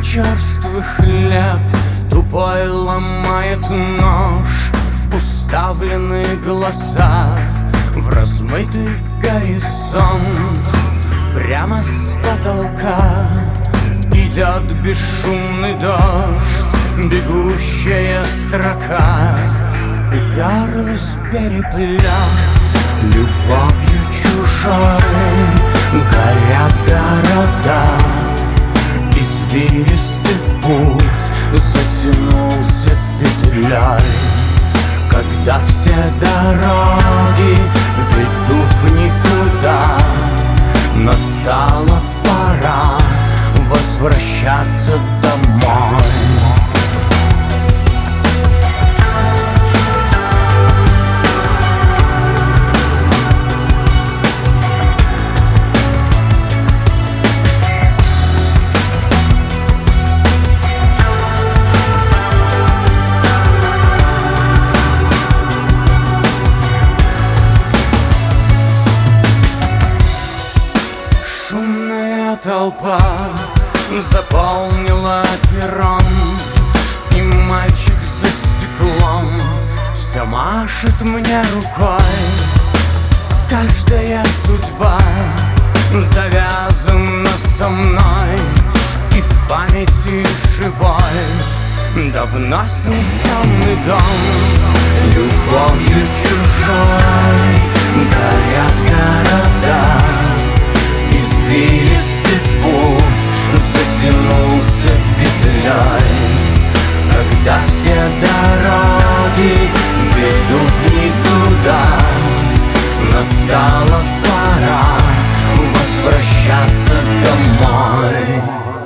черствый хлеб тупой ломает нож. Уставленные глаза в размытый горизонт. Прямо с потолка идет бесшумный дождь. Бегущая строка уперлась в переплет. Любовью чужой горят города. Извилистый путь затянулся петлей. Когда все дороги ведут в никуда, настала пора возвращаться домой. Шумная толпа заполнила перрон, и мальчик за стеклом все машет мне рукой. Каждая судьба завязана со мной, и в памяти живой давно снесенный дом. Любовью чужой горят города. Извилистый путь затянулся петлей. Когда все дороги ведут в никуда, настала пора возвращаться домой.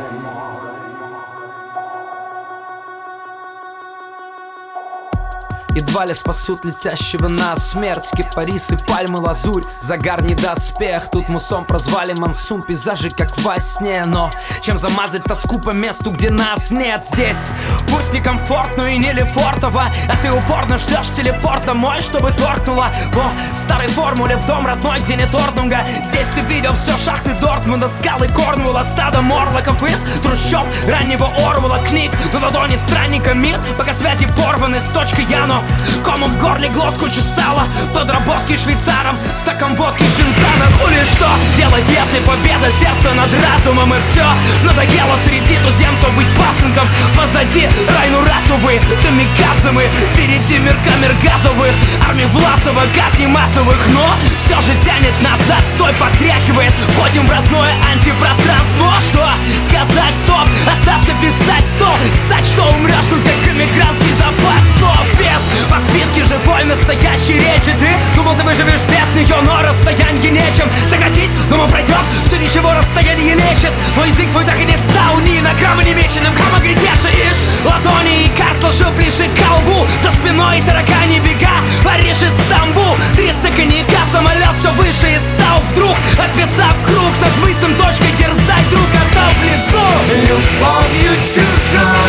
Едва ли спасут летящего на смерть кипарисы, пальмы, лазурь, загар не доспех. Тут мусом прозвали монсун, пейзажи как во сне. Но чем замазать тоску по месту, где нас нет здесь? Пусть не комфортно и не лефортово, а ты упорно ждешь телепорт домой, чтобы торкнуло по старой формуле в дом родной, где нет орднунга. Здесь ты видел все шахты Дортмунда, скалы Корнуэлла, стадо морлоков из трущоб раннего Орвелла. Книг на ладони странника мир, пока связи порваны с точкой Яно. Комом в горле глотку чесала, подработки швейцаром, стаком водки Чинзана. Ну или что делать, если победа сердца над разумом? И все надоело среди туземцев быть пасынком. Позади райну расовые, камикадзе мы, впереди мир камер газовых, армии Власова, казни массовых. Но все же тянет назад, стой, потряхивает. Входим в родное антипространство. Что сказать, стоп, остаться писать, стоп. Ссать, что умрешь, тут как эмигрантский запас слов. Без подпитки живой настоящей речи. Ты думал, ты выживешь без нее, но расстояние нечем сократить. Думал, пройдет, все ничего, расстояние лечит. Но язык твой так и не стал ни на грамма не меченым. Кама грядешь ишь ладони, и кар сложил ближе к колбу. За спиной таракани бега, Париж и Стамбул. 300 коньяка, самолет все выше и стал вдруг, описав круг над мысом, точкой дерзать друг отдал в лесу. Любовью чужой